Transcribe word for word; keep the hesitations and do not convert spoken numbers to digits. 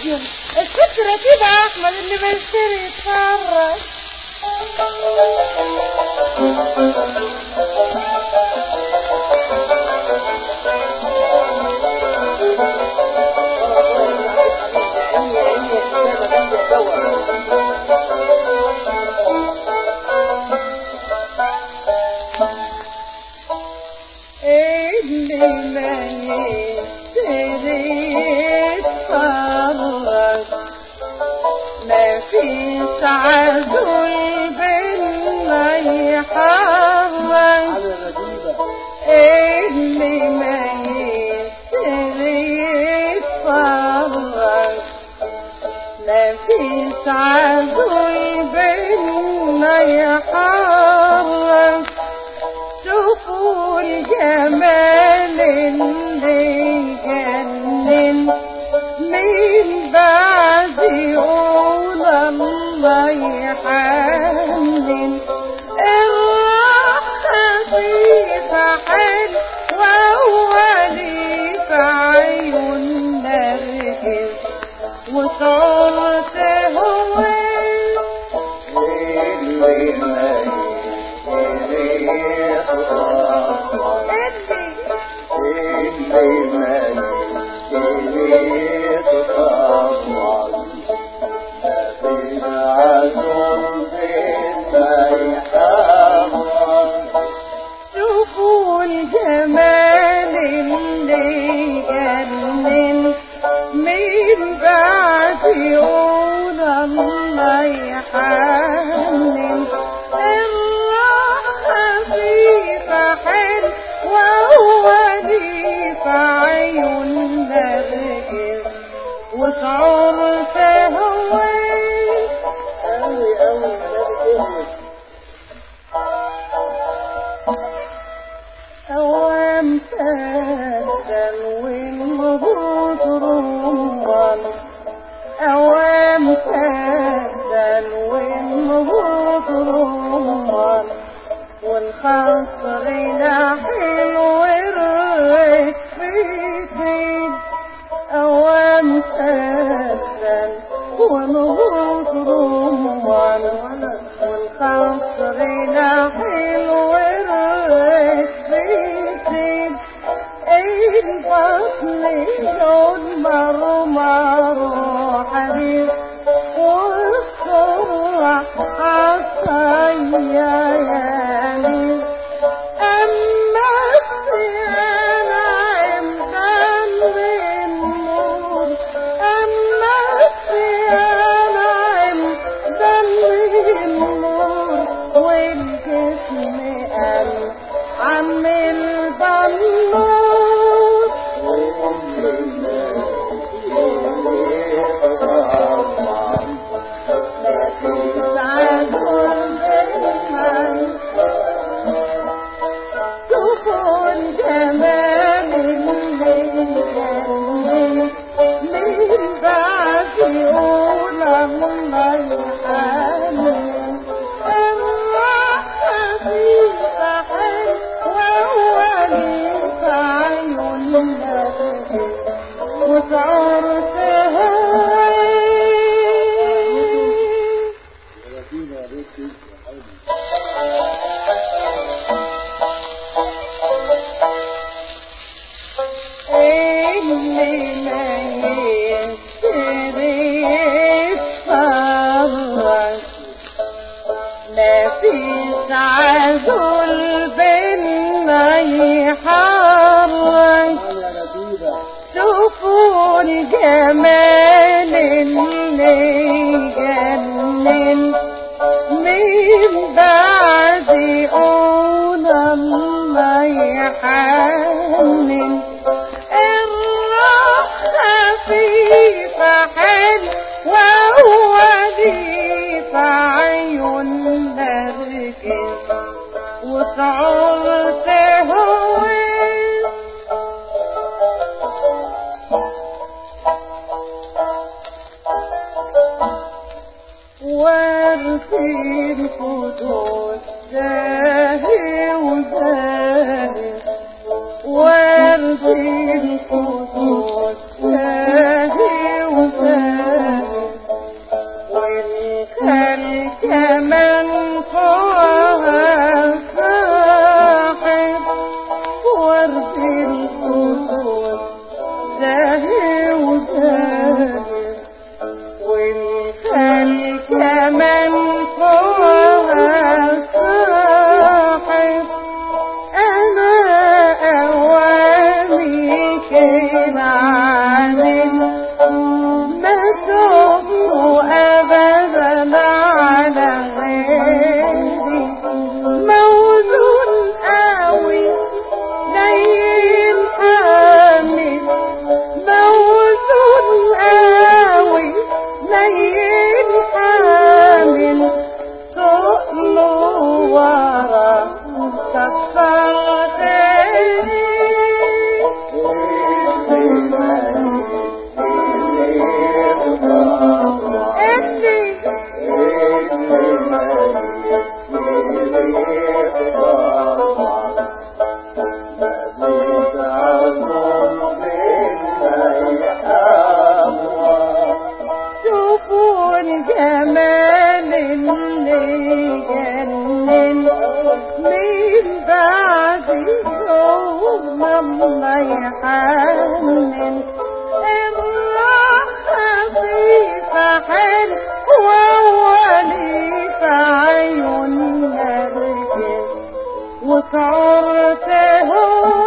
التلفزيون الست رتيبة احمد اللي بيشتري يتفرج. اللي ما يشتري يتفرج ما فيش عزول بينا يحرج. اللي ما يشتري يتفرج ما فيش عزول بينا يحرج. شوفوا الجمال اللي يجنن من بعد يقول الله يحنن. الراحة خفيفة حلوة وولي في عيون نرجس وصورته هو اللي ما شوفوا الجمال اللي جنن من بعد يقول الله يحنن. الراحة خفيفة حلوة وولي في عيون نرجس وشعورته هو أوي أوي أوام تهدل والمبوط رمان. أوام تهدل والمبوط رمان والخصر نحل ورق بيتين. أوام تهدل والمبوط رمان والخصر نحل ورق بيتين. البطن لون مرمر وحرير والصرع عصايا يعني. أما الصيانة عمدان للنور أما الصيانة عمدان للنور والجسم قال عم البنور. شوفوا الجمال اللي جنن من بعد يقول الله يحنن. الراحة خفيفة حلوة وولي في عيون نرجس وشعورته اللي ما يشتري يتفرج ما فيش عزول بينا يحرج. شوفوا الجمال اللي يجنن من بعد يقول الله يحنن. الراحة خفيفة حلوة وولي في عيون نرجس وشعورته هو وارثي الفتوح زاهي وزاهي. وارثي الفتوح زاهي وزاهي الله يحنن الرخصيص حلوة وليس عيون نرجس وصعرته